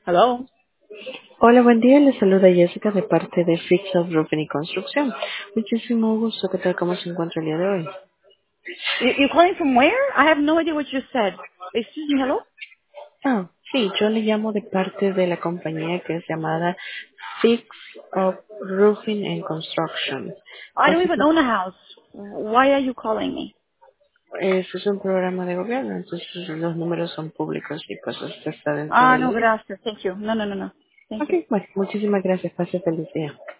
Hello. Hola, buen día. Les saluda Jessica de parte de Fix of Roofing y Construcción. Muchísimo gusto. ¿Qué tal? ¿Cómo se encuentra el día de hoy? You calling from where? I have no idea what you said. Excuse me, hello? Ah, sí, yo le llamo de parte de la compañía que es llamada Fix of Roofing and Construction. I don't even Básicamente, own a house. Why are you calling me? este es un programa de gobierno, entonces los números son públicos y pues usted está dentro Ah, de la no, lista. gracias. Thank you. No, no, no, no. Thank Ok, you. bueno, muchísimas gracias. Pase feliz día.